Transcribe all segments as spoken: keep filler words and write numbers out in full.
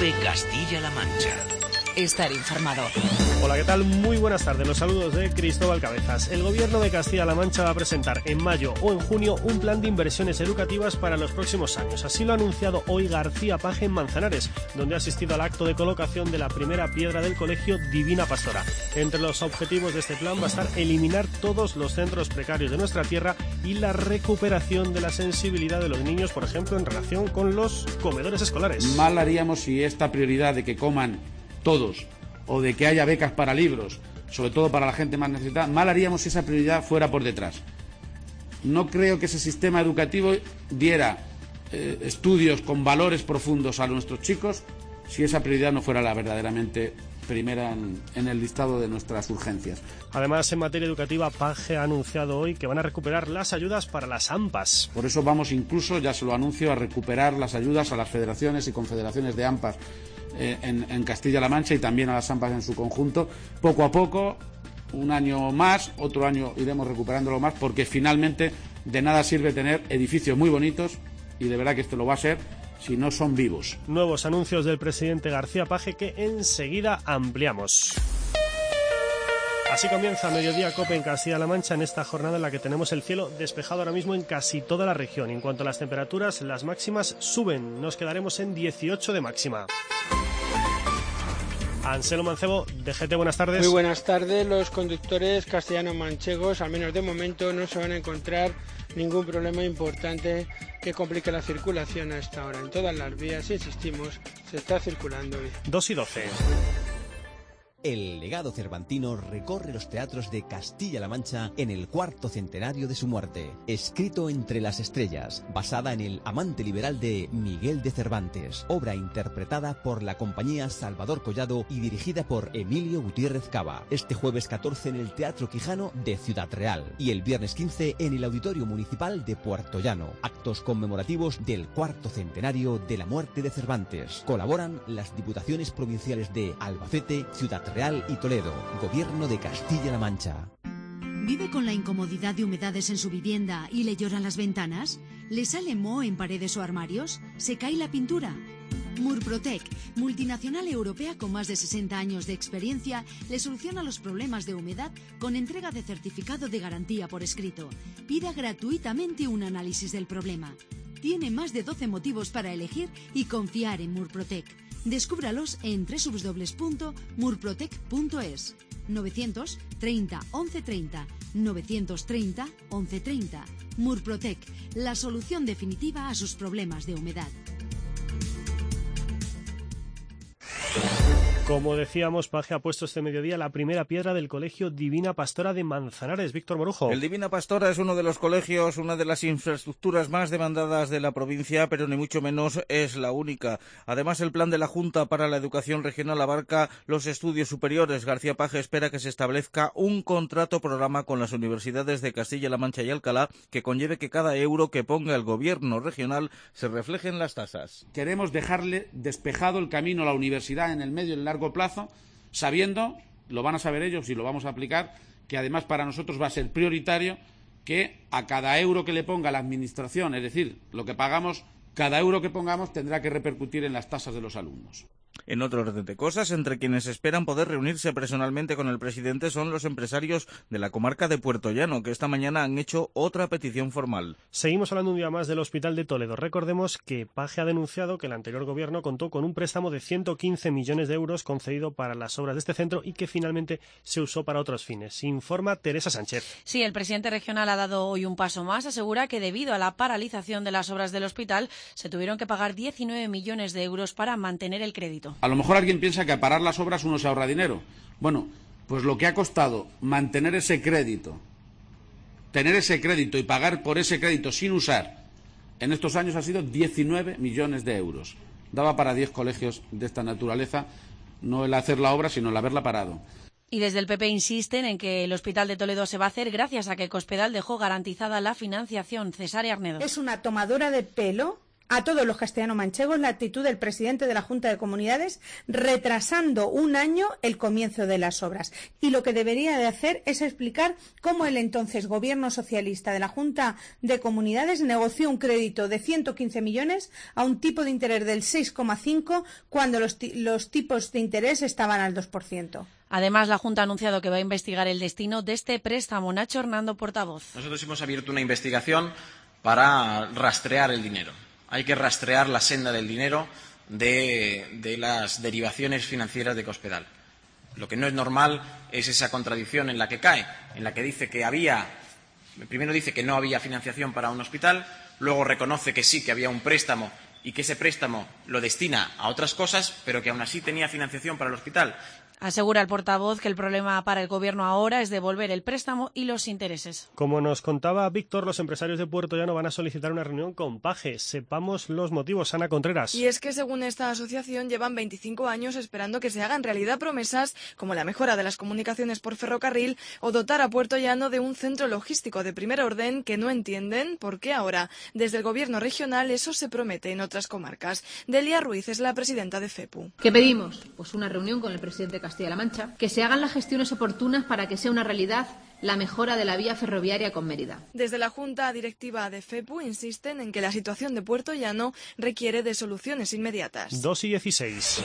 COPE Castilla-La Mancha. Estar informado. Hola, ¿qué tal? Muy buenas tardes. Los saludos de Cristóbal Cabezas. El Gobierno de Castilla-La Mancha va a presentar en mayo o en junio un plan de inversiones educativas para los próximos años. Así lo ha anunciado hoy García Page en Manzanares, donde ha asistido al acto de colocación de la primera piedra del colegio Divina Pastora. Entre los objetivos de este plan va a estar eliminar todos los centros precarios de nuestra tierra y la recuperación de la sensibilidad de los niños, por ejemplo, en relación con los comedores escolares. Mal haríamos si esta prioridad de que coman todos, o de que haya becas para libros, sobre todo para la gente más necesitada, mal haríamos si esa prioridad fuera por detrás. No creo que ese sistema educativo diera eh, estudios con valores profundos a nuestros chicos si esa prioridad no fuera la verdaderamente primera en, en el listado de nuestras urgencias. Además, en materia educativa, Page ha anunciado hoy que van a recuperar las ayudas para las AMPAs. Por eso vamos incluso, ya se lo anuncio, a recuperar las ayudas a las federaciones y confederaciones de AMPAs En, en Castilla-La Mancha y también a las AMPAs en su conjunto, poco a poco, un año más, otro año iremos recuperándolo más, porque finalmente de nada sirve tener edificios muy bonitos, y de verdad que esto lo va a ser, si no son vivos. Nuevos anuncios del presidente García Page que enseguida ampliamos. Así comienza Mediodía COPE en Castilla-La Mancha en esta jornada en la que tenemos el cielo despejado ahora mismo en casi toda la región. En cuanto a las temperaturas, las máximas suben, nos quedaremos en dieciocho de máxima. Anselmo Mancebo, D G T, buenas tardes. Muy buenas tardes. Los conductores castellano-manchegos, al menos de momento, no se van a encontrar ningún problema importante que complique la circulación a esta hora. En todas las vías, insistimos, se está circulando bien. dos y doce. El legado cervantino recorre los teatros de Castilla-La Mancha en el cuarto centenario de su muerte. Escrito entre las estrellas, basada en el Amante liberal de Miguel de Cervantes, obra interpretada por la compañía Salvador Collado y dirigida por Emilio Gutiérrez Cava. Este jueves catorce en el Teatro Quijano de Ciudad Real y el viernes quince en el Auditorio Municipal de Puerto Llano. Actos conmemorativos del cuarto centenario de la muerte de Cervantes. Colaboran las diputaciones provinciales de Albacete, Ciudad Real y Toledo. Gobierno de Castilla-La Mancha. ¿Vive con la incomodidad de humedades en su vivienda y le lloran las ventanas? ¿Le sale moho en paredes o armarios? ¿Se cae la pintura? Murprotec, multinacional europea con más de sesenta años de experiencia, le soluciona los problemas de humedad con entrega de certificado de garantía por escrito. Pida gratuitamente un análisis del problema. Tiene más de doce motivos para elegir y confiar en Murprotec. Descúbralos en doble u doble u doble u punto murprotec punto es. novecientos treinta once treinta, novecientos treinta once treinta. Murprotec, la solución definitiva a sus problemas de humedad. Como decíamos, Page ha puesto este mediodía la primera piedra del colegio Divina Pastora de Manzanares. Víctor Morujo. El Divina Pastora es uno de los colegios, una de las infraestructuras más demandadas de la provincia, pero ni mucho menos es la única. Además, el plan de la Junta para la Educación Regional abarca los estudios superiores. García Page espera que se establezca un contrato programa con las universidades de Castilla-La Mancha y Alcalá que conlleve que cada euro que ponga el gobierno regional se refleje en las tasas. Queremos dejarle despejado el camino a la universidad en el medio y el largo plazo, sabiendo, lo van a saber ellos y lo vamos a aplicar, que además para nosotros va a ser prioritario que a cada euro que le ponga la administración, es decir, lo que pagamos, cada euro que pongamos tendrá que repercutir en las tasas de los alumnos. En otro orden de cosas, entre quienes esperan poder reunirse personalmente con el presidente son los empresarios de la comarca de Puerto Llano, que esta mañana han hecho otra petición formal. Seguimos hablando un día más del Hospital de Toledo. Recordemos que Page ha denunciado que el anterior gobierno contó con un préstamo de ciento quince millones de euros concedido para las obras de este centro y que finalmente se usó para otros fines. Informa Teresa Sánchez. Sí, el presidente regional ha dado hoy un paso más. Asegura que debido a la paralización de las obras del hospital se tuvieron que pagar diecinueve millones de euros para mantener el crédito. A lo mejor alguien piensa que a parar las obras uno se ahorra dinero. Bueno, pues lo que ha costado mantener ese crédito, tener ese crédito y pagar por ese crédito sin usar en estos años ha sido diecinueve millones de euros. Daba para diez colegios de esta naturaleza, no el hacer la obra, sino el haberla parado. Y desde el P P insisten en que el Hospital de Toledo se va a hacer gracias a que Cospedal dejó garantizada la financiación. Cesarea Arnedo. Es una tomadura de pelo a todos los castellano-manchegos la actitud del presidente de la Junta de Comunidades, retrasando un año el comienzo de las obras. Y lo que debería de hacer es explicar cómo el entonces gobierno socialista de la Junta de Comunidades negoció un crédito de ciento quince millones a un tipo de interés del seis coma cinco cuando los, los tipos de interés estaban al dos por ciento. Además, la Junta ha anunciado que va a investigar el destino de este préstamo. Nacho Hernando, portavoz. Nosotros hemos abierto una investigación para rastrear el dinero. Hay que rastrear la senda del dinero de, de las derivaciones financieras de Cospedal. Lo que no es normal es esa contradicción en la que cae, en la que dice que había, primero dice que no había financiación para un hospital, luego reconoce que sí, que había un préstamo y que ese préstamo lo destina a otras cosas, pero que aún así tenía financiación para el hospital. Asegura el portavoz que el problema para el Gobierno ahora es devolver el préstamo y los intereses. Como nos contaba Víctor, los empresarios de Puerto Llano van a solicitar una reunión con Paje. Sepamos los motivos. Ana Contreras. Y es que, según esta asociación, llevan veinticinco años esperando que se hagan realidad promesas como la mejora de las comunicaciones por ferrocarril o dotar a Puerto Llano de un centro logístico de primer orden, que no entienden por qué ahora, desde el Gobierno regional, eso se promete en otras comarcas. Delia Ruiz es la presidenta de FEPU. ¿Qué pedimos? Pues una reunión con el presidente Castilla-La Mancha, que se hagan las gestiones oportunas para que sea una realidad la mejora de la vía ferroviaria con Mérida. Desde la Junta Directiva de FEPU insisten en que la situación de Puerto Llano requiere de soluciones inmediatas. dos y dieciséis.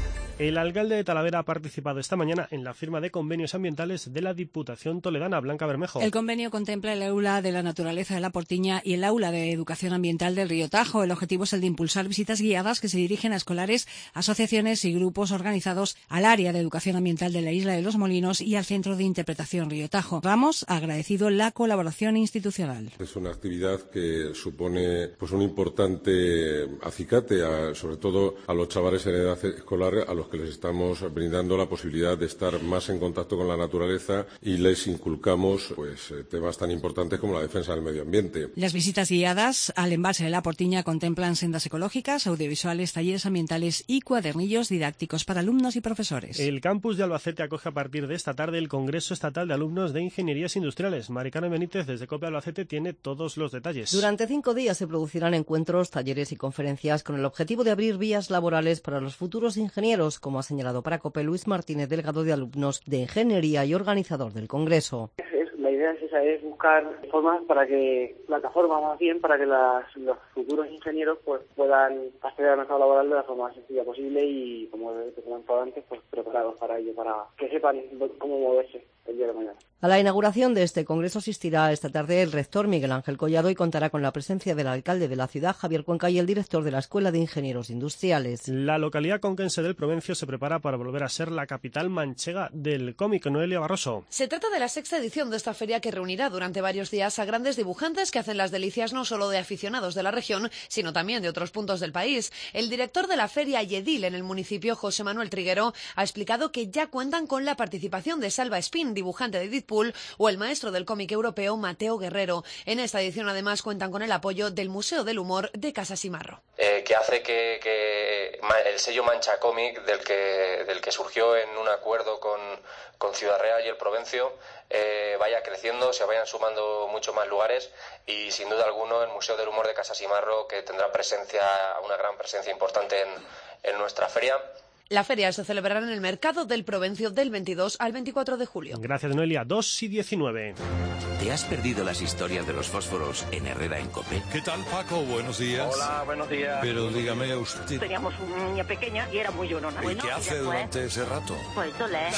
El alcalde de Talavera ha participado esta mañana en la firma de convenios ambientales de la Diputación toledana. Blanca Bermejo. El convenio contempla el aula de la naturaleza de La Portiña y el aula de educación ambiental del Río Tajo. El objetivo es el de impulsar visitas guiadas que se dirigen a escolares, asociaciones y grupos organizados al área de educación ambiental de la Isla de los Molinos y al Centro de Interpretación Río Tajo. Ramos ha agradecido la colaboración institucional. Es una actividad que supone pues un importante acicate, a, sobre todo a los chavales en edad escolar, a los que les estamos brindando la posibilidad de estar más en contacto con la naturaleza y les inculcamos pues temas tan importantes como la defensa del medio ambiente. Las visitas guiadas al embalse de La Portiña contemplan sendas ecológicas, audiovisuales, talleres ambientales y cuadernillos didácticos para alumnos y profesores. El campus de Albacete acoge a partir de esta tarde el Congreso Estatal de Alumnos de Ingenierías Industriales. Maricano Benítez, desde COPE Albacete, tiene todos los detalles. Durante cinco días se producirán encuentros, talleres y conferencias con el objetivo de abrir vías laborales para los futuros ingenieros, como ha señalado para COPE Luis Martínez, delegado de alumnos de Ingeniería y organizador del Congreso. La idea es esa, es buscar formas para que, plataformas más bien, para que las, los futuros ingenieros pues puedan acceder al mercado laboral de la forma más sencilla posible y, como te comentaba antes, pues preparados para ello, para que sepan cómo moverse el día de mañana. A la inauguración de este congreso asistirá esta tarde el rector Miguel Ángel Collado y contará con la presencia del alcalde de la ciudad, Javier Cuenca, y el director de la Escuela de Ingenieros Industriales. La localidad conquense del Provencio se prepara para volver a ser la capital manchega del cómic. Noelia Barroso. Se trata de la sexta edición de esta feria que reunirá durante varios días a grandes dibujantes que hacen las delicias no solo de aficionados de la región, sino también de otros puntos del país. El director de la feria y edil en el municipio, José Manuel Triguero, ha explicado que ya cuentan con la participación de Salva Espín, dibujante de Deadpool, o el maestro del cómic europeo Mateo Guerrero. En esta edición además cuentan con el apoyo del Museo del Humor de Casa Simarro. Eh, que hace que, que el sello Mancha Cómic, del que, del que surgió en un acuerdo con, con Ciudad Real y el Provencio, eh, vaya creciendo, se vayan sumando muchos más lugares y sin duda alguno el Museo del Humor de Casa Simarro, que tendrá presencia, una gran presencia importante en, en nuestra feria. La feria se celebrará en el Mercado del Provencio del veintidós al veinticuatro de julio. Gracias, Noelia. dos y diecinueve. ¿Te has perdido las historias de los fósforos en Herrera en COPE? ¿Qué tal, Paco? Buenos días. Hola, buenos días. Pero dígame usted... Teníamos una niña pequeña y era muy llorona. ¿Y bueno, qué hace durante ese rato? Pues yo leer.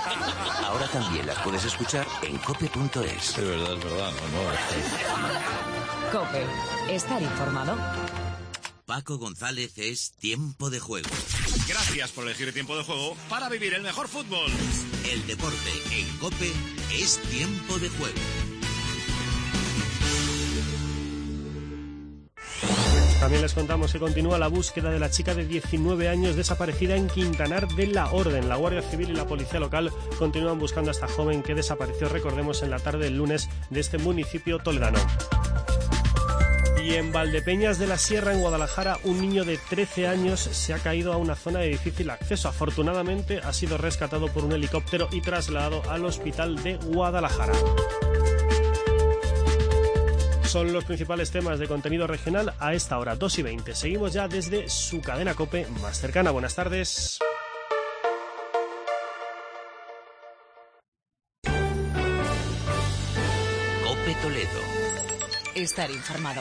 Ahora también las puedes escuchar en cope punto es. De verdad, es verdad, no, no. COPE. Estar informado. Paco González es Tiempo de Juego. Gracias por elegir Tiempo de Juego para vivir el mejor fútbol. El deporte en COPE es Tiempo de Juego. También les contamos que continúa la búsqueda de la chica de diecinueve años desaparecida en Quintanar de la Orden. La Guardia Civil y la Policía Local continúan buscando a esta joven que desapareció, recordemos, en la tarde del lunes de este municipio toledano. Y en Valdepeñas de la Sierra, en Guadalajara, un niño de trece años se ha caído a una zona de difícil acceso. Afortunadamente ha sido rescatado por un helicóptero y trasladado al hospital de Guadalajara. Son los principales temas de contenido regional a esta hora, dos y veinte. Seguimos ya desde su cadena COPE más cercana. Buenas tardes. COPE Toledo. Estar informado.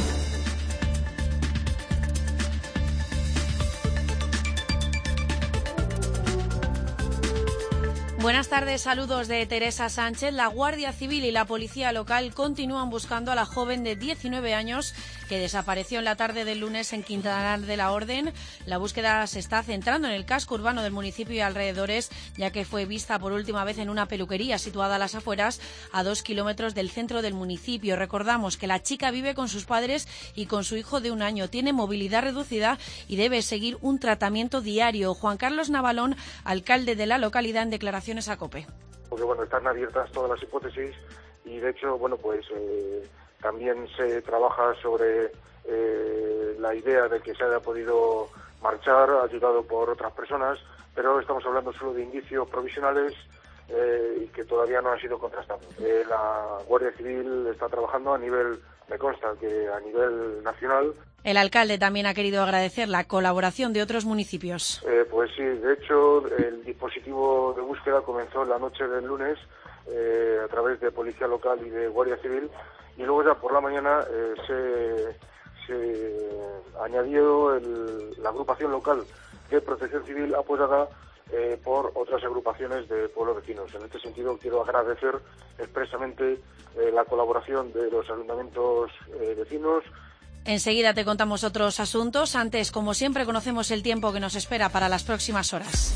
Buenas tardes, saludos de Teresa Sánchez. La Guardia Civil y la Policía Local continúan buscando a la joven de diecinueve años que desapareció en la tarde del lunes en Quintanar de la Orden. La búsqueda se está centrando en el casco urbano del municipio y alrededores, ya que fue vista por última vez en una peluquería situada a las afueras, a dos kilómetros del centro del municipio. Recordamos que la chica vive con sus padres y con su hijo de un año. Tiene movilidad reducida y debe seguir un tratamiento diario. Juan Carlos Navalón, alcalde de la localidad, en declaraciones a COPE. Porque bueno, están abiertas todas las hipótesis y de hecho, bueno, pues eh, también se trabaja sobre eh, la idea de que se haya podido marchar, ayudado por otras personas, pero estamos hablando solo de indicios provisionales eh, y que todavía no han sido contrastados. Eh, la Guardia Civil está trabajando a nivel, me consta que a nivel nacional. El alcalde también ha querido agradecer la colaboración de otros municipios. Eh, pues sí, de hecho, el dispositivo de búsqueda comenzó la noche del lunes eh, a través de Policía Local y de Guardia Civil, y luego ya por la mañana eh, se, se añadió el, la agrupación local de Protección Civil apoyada eh, por otras agrupaciones de pueblos vecinos. En este sentido, quiero agradecer expresamente eh, la colaboración de los ayuntamientos eh, vecinos. Enseguida te contamos otros asuntos. Antes, como siempre, conocemos el tiempo que nos espera para las próximas horas.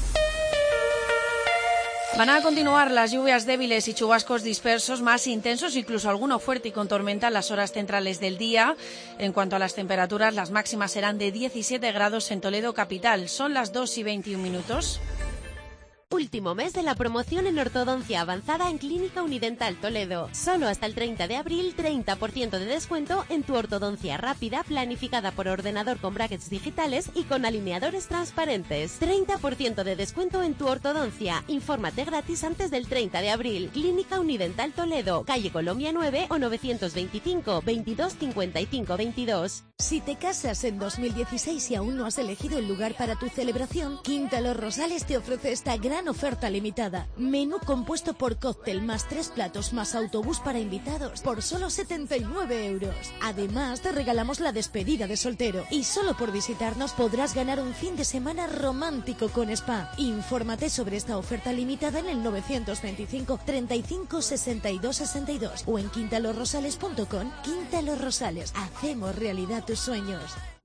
Van a continuar las lluvias débiles y chubascos dispersos más intensos, incluso alguno fuerte y con tormenta en las horas centrales del día. En cuanto a las temperaturas, las máximas serán de diecisiete grados en Toledo capital. Son las dos y veintiún minutos. Último mes de la promoción en ortodoncia avanzada en Clínica Unidental Toledo. Solo hasta el treinta de abril, treinta por ciento de descuento en tu ortodoncia rápida, planificada por ordenador con brackets digitales y con alineadores transparentes. treinta por ciento de descuento en tu ortodoncia. Infórmate gratis antes del treinta de abril. Clínica Unidental Toledo, calle Colombia nueve o novecientos veinticinco, veintidós cincuenta y cinco veintidós. Si te casas en dos mil dieciséis y aún no has elegido el lugar para tu celebración, Quinta Los Rosales te ofrece esta gran oferta limitada. Menú compuesto por cóctel más tres platos más autobús para invitados por solo setenta y nueve euros. Además, te regalamos la despedida de soltero y solo por visitarnos podrás ganar un fin de semana romántico con spa. Infórmate sobre esta oferta limitada en el novecientos veinticinco, treinta y cinco, sesenta y dos, sesenta y dos o en quinta los rosales punto com. Quinta Los Rosales, hacemos realidad tus sueños.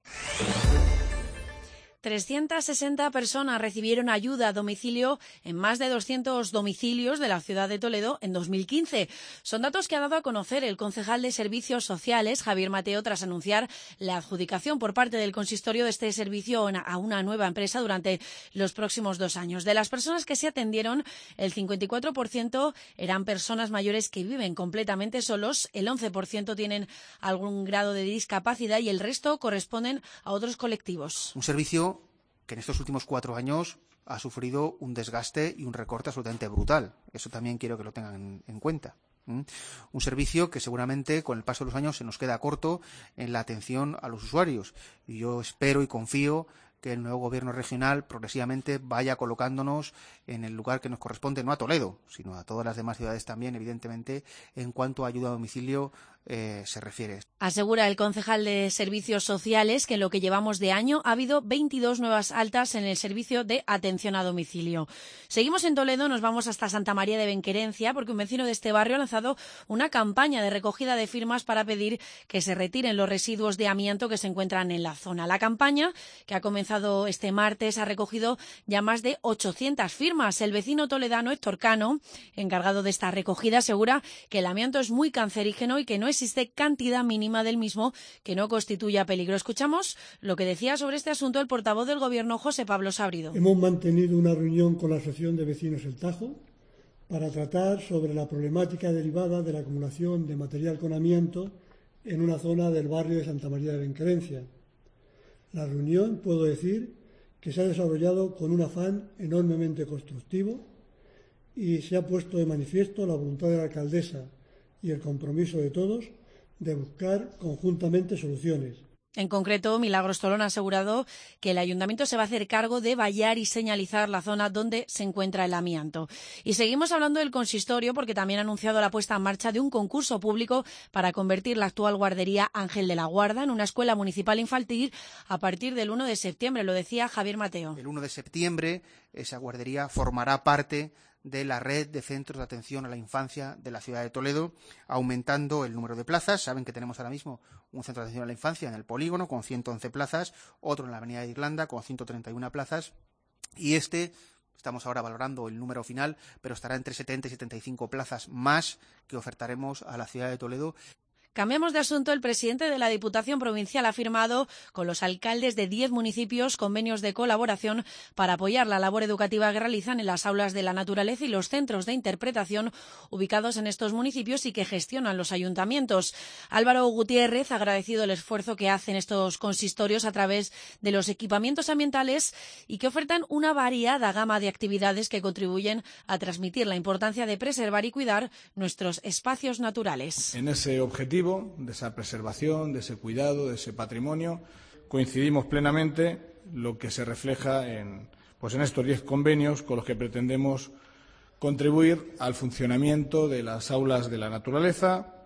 trescientas sesenta personas recibieron ayuda a domicilio en más de doscientos domicilios de la ciudad de Toledo en dos mil quince. Son datos que ha dado a conocer el concejal de Servicios Sociales, Javier Mateo, tras anunciar la adjudicación por parte del consistorio de este servicio a una nueva empresa durante los próximos dos años. De las personas que se atendieron, el cincuenta y cuatro por ciento eran personas mayores que viven completamente solos, el once por ciento tienen algún grado de discapacidad y el resto corresponden a otros colectivos. Un servicio que en estos últimos cuatro años ha sufrido un desgaste y un recorte absolutamente brutal. Eso también quiero que lo tengan en, en cuenta. ¿Mm? Un servicio que seguramente con el paso de los años se nos queda corto en la atención a los usuarios. Y yo espero y confío que el nuevo gobierno regional progresivamente vaya colocándonos en el lugar que nos corresponde, no a Toledo, sino a todas las demás ciudades también, evidentemente, en cuanto a ayuda a domicilio eh, se refiere. Asegura el concejal de Servicios Sociales que en lo que llevamos de año ha habido veintidós nuevas altas en el servicio de atención a domicilio. Seguimos en Toledo, nos vamos hasta Santa María de Benquerencia, porque un vecino de este barrio ha lanzado una campaña de recogida de firmas para pedir que se retiren los residuos de amianto que se encuentran en la zona. La campaña, que ha comenzado este martes, ha recogido ya más de ochocientas firmas. El vecino toledano Héctor Cano, encargado de esta recogida, asegura que el amianto es muy cancerígeno y que no existe cantidad mínima del mismo que no constituya peligro. Escuchamos lo que decía sobre este asunto el portavoz del Gobierno, José Pablo Sabrido. Hemos mantenido una reunión con la Asociación de Vecinos El Tajo para tratar sobre la problemática derivada de la acumulación de material con amianto en una zona del barrio de Santa María de Benquerencia. La reunión, puedo decir, que se ha desarrollado con un afán enormemente constructivo y se ha puesto de manifiesto la voluntad de la alcaldesa y el compromiso de todos de buscar conjuntamente soluciones. En concreto, Milagros Tolón ha asegurado que el ayuntamiento se va a hacer cargo de vallar y señalizar la zona donde se encuentra el amianto. Y seguimos hablando del consistorio porque también ha anunciado la puesta en marcha de un concurso público para convertir la actual guardería Ángel de la Guarda en una escuela municipal infantil a partir del uno de septiembre, lo decía Javier Mateo. El uno de septiembre esa guardería formará parte de la red de centros de atención a la infancia de la ciudad de Toledo, aumentando el número de plazas. Saben que tenemos ahora mismo un centro de atención a la infancia en el Polígono con ciento once plazas, otro en la Avenida de Irlanda con ciento treinta y una plazas, y este, estamos ahora valorando el número final, pero estará entre setenta y setenta y cinco plazas más que ofertaremos a la ciudad de Toledo. Cambiamos de asunto. El presidente de la Diputación Provincial ha firmado con los alcaldes de diez municipios convenios de colaboración para apoyar la labor educativa que realizan en las aulas de la naturaleza y los centros de interpretación ubicados en estos municipios y que gestionan los ayuntamientos. Álvaro Gutiérrez ha agradecido el esfuerzo que hacen estos consistorios a través de los equipamientos ambientales y que ofertan una variada gama de actividades que contribuyen a transmitir la importancia de preservar y cuidar nuestros espacios naturales. En ese objetivo de esa preservación, de ese cuidado, de ese patrimonio, coincidimos plenamente, lo que se refleja en, pues en estos diez convenios con los que pretendemos contribuir al funcionamiento de las aulas de la naturaleza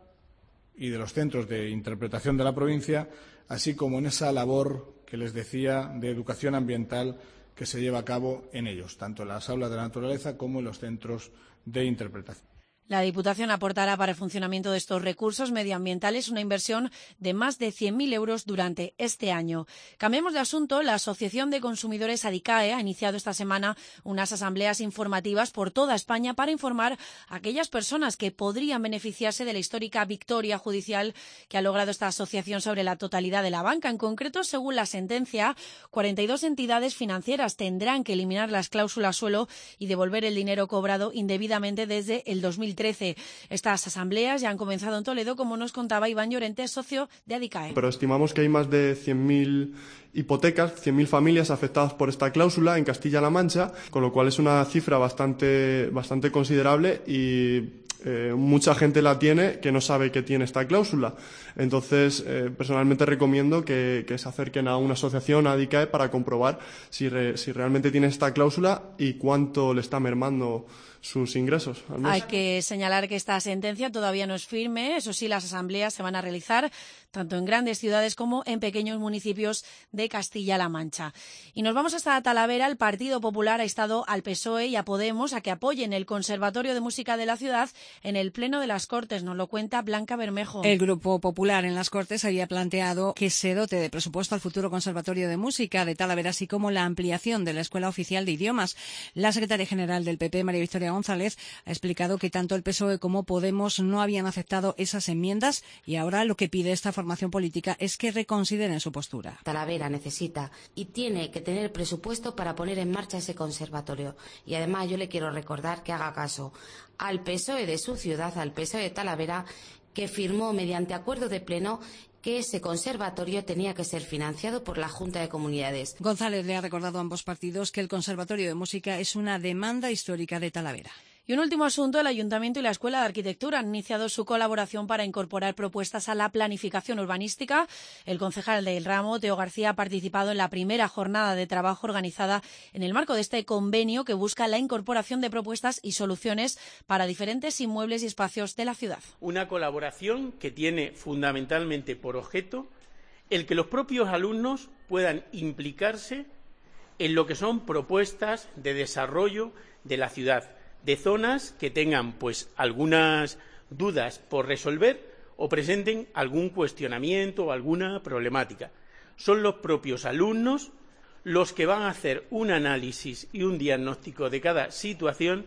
y de los centros de interpretación de la provincia, así como en esa labor que les decía de educación ambiental que se lleva a cabo en ellos, tanto en las aulas de la naturaleza como en los centros de interpretación. La Diputación aportará para el funcionamiento de estos recursos medioambientales una inversión de más de cien mil euros durante este año. Cambiemos de asunto. La Asociación de Consumidores ADICAE ha iniciado esta semana unas asambleas informativas por toda España para informar a aquellas personas que podrían beneficiarse de la histórica victoria judicial que ha logrado esta asociación sobre la totalidad de la banca. En concreto, según la sentencia, cuarenta y dos entidades financieras tendrán que eliminar las cláusulas suelo y devolver el dinero cobrado indebidamente desde el dos mil trece. Estas asambleas ya han comenzado en Toledo, como nos contaba Iván Llorente, socio de ADICAE. Pero estimamos que hay más de cien mil hipotecas, cien mil familias afectadas por esta cláusula en Castilla-La Mancha, con lo cual es una cifra bastante, bastante considerable y eh, mucha gente la tiene que no sabe que tiene esta cláusula. Entonces, eh, personalmente recomiendo que, que se acerquen a una asociación, a ADICAE, para comprobar si, re, si realmente tiene esta cláusula y cuánto le está mermando sus ingresos al mes. Hay que señalar que esta sentencia todavía no es firme. Eso sí, las asambleas se van a realizar tanto en grandes ciudades como en pequeños municipios de Castilla-La Mancha. Y nos vamos hasta Talavera. El Partido Popular ha instado al P S O E y a Podemos a que apoyen el Conservatorio de Música de la ciudad en el Pleno de las Cortes. Nos lo cuenta Blanca Bermejo. El Grupo Popular en las Cortes había planteado que se dote de presupuesto al futuro Conservatorio de Música de Talavera, así como la ampliación de la Escuela Oficial de Idiomas. La secretaria general del P P, María Victoria González, ha explicado que tanto el P S O E como Podemos no habían aceptado esas enmiendas y ahora lo que pide esta formación política es que reconsideren su postura. Talavera necesita y tiene que tener presupuesto para poner en marcha ese conservatorio. Y además yo le quiero recordar que haga caso al P S O E de su ciudad, al P S O E de Talavera, que firmó mediante acuerdo de pleno que ese conservatorio tenía que ser financiado por la Junta de Comunidades. González le ha recordado a ambos partidos que el Conservatorio de Música es una demanda histórica de Talavera. Y un último asunto, el Ayuntamiento y la Escuela de Arquitectura han iniciado su colaboración para incorporar propuestas a la planificación urbanística. El concejal del ramo, Teo García, ha participado en la primera jornada de trabajo organizada en el marco de este convenio que busca la incorporación de propuestas y soluciones para diferentes inmuebles y espacios de la ciudad. Una colaboración que tiene fundamentalmente por objeto el que los propios alumnos puedan implicarse en lo que son propuestas de desarrollo de la ciudad, de zonas que tengan pues algunas dudas por resolver o presenten algún cuestionamiento o alguna problemática. Son los propios alumnos los que van a hacer un análisis y un diagnóstico de cada situación.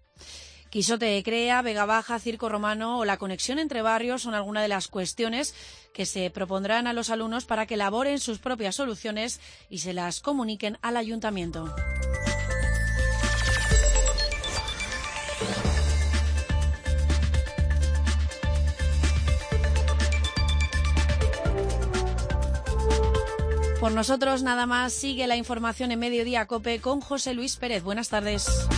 Quijote Crea, Vega Baja, Circo Romano o la conexión entre barrios son algunas de las cuestiones que se propondrán a los alumnos para que elaboren sus propias soluciones y se las comuniquen al ayuntamiento. Por nosotros nada más. Sigue la información en Mediodía COPE con José Luis Pérez. Buenas tardes.